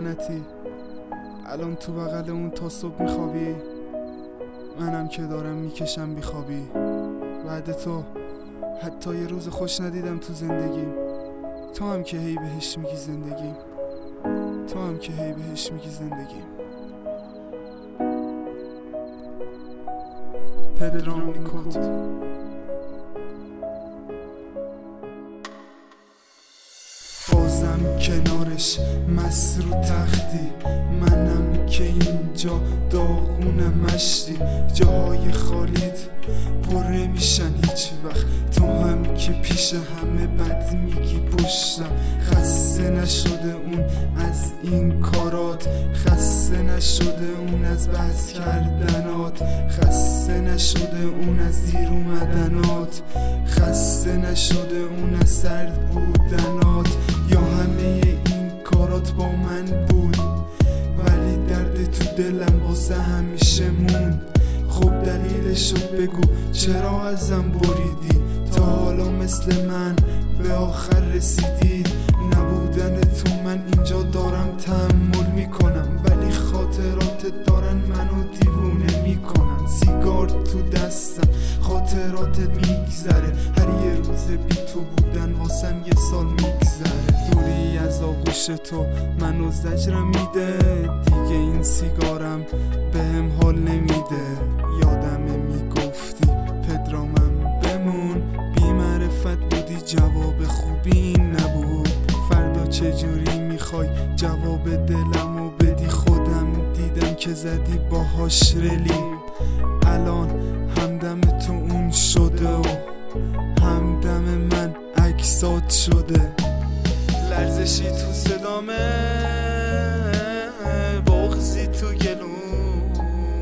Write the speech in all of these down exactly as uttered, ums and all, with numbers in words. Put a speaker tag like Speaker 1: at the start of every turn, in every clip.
Speaker 1: لعنتی الان تو بغل اون تا صبح میخوابی، منم که دارم میکشم بیخوابی. بعد تو حتی یه روز خوش ندیدم تو زندگیم، تو هم که هی بهش میگی زندگیم، تو هم که هی بهش میگی زندگیم. پدرام نیکوت. بازم کنارش مست رو تختی، منم که اینجا داغون مشتی. جاهای خالیت پره میشن هیچ وقت، تو هم که پیش همه بد میگی پشتم. خسته نشده اون از این کارات، خسته نشده اون از بحث کردنات، خسته نشده اون از دیر اومدنات، خسته نشده اون از سرد بودنات. یا همه این کارات با من بود ولی درد تو دلم واسه همیشه مون. خب دلیلشو بگو چرا ازم بریدی، تا حالا مثل من به آخر رسیدی. نبودن تو من اینجا دارم تحمل میکنم، ولی خاطراتت دارن منو دیوونه میکنن. سیگار تو دستم خاطراتت میگذره، هر یه روز بی تو بودن واسم یه سال میگذره. دوری از آغوش تو منو زجرم میده، دیگه این سیگارم بهم حال نمیده. یادمه میگفتی پدرامم بمون، بی معرفت بودی جواب خوبی این نبود. فردا چجوری میخوای جواب دلمو بدی، خودم دیدم که زدی باهاش رلی. الان همدم تو اون شده و همدم من عکسات شده. لرزشی تو صدامه، بغضی تو گلوم،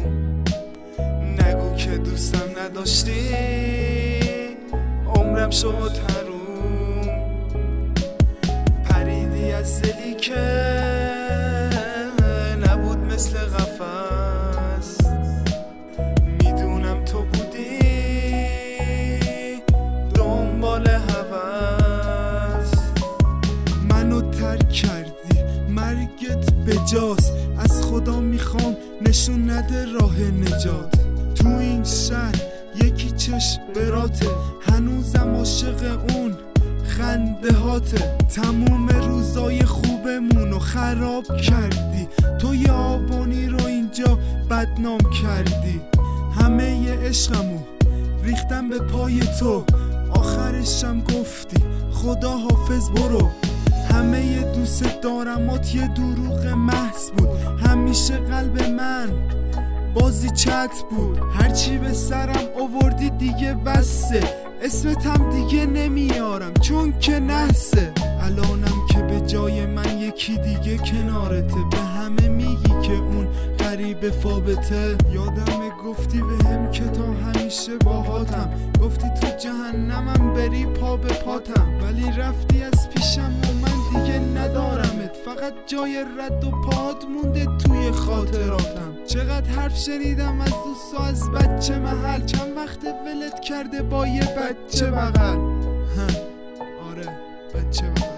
Speaker 1: نگو که دوستم نداشتی عمرم شد حروم. پریدی از دلی که نبود مثل قفس، میدونم تو بودی دنبال هوس. منو ترک کردی مرگت بجاست، از خدا میخوام نشون نده راه نجات. تو این شهر یکی چشم براته، هنوزم عاشق اون خنده هاته. تموم روزای خوبمونو خراب کردی، تو یه آبانی رو اینجا بدنام کردی. همه ی عشقمو ریختم به پای تو، آخرشم گفتی خدا حافظ برو. همه ی دوست دارمات یه دروغ محض بود، همیشه قلب من بازی چت بود. هرچی به سرم آوردی دیگه بسه، اسمتم دیگه نمیارم چون که نحسه. الانم که به جای من یکی دیگه کنارته، به همه میگی که اون غریب فابته. یادمه گفتی بهم که تا همیشه باهاتم، گفتی تو جهنمم بری پا به پاتم. ولی رفتی از پیشم و من دیگه ندارمت، فقط جای رد و پات مونده توی خاطراتم. چقدر حرف شنیدم از دوست و از بچه محل، چند وقت ولت کرده با یه بچه بغل. آره بچه بغل.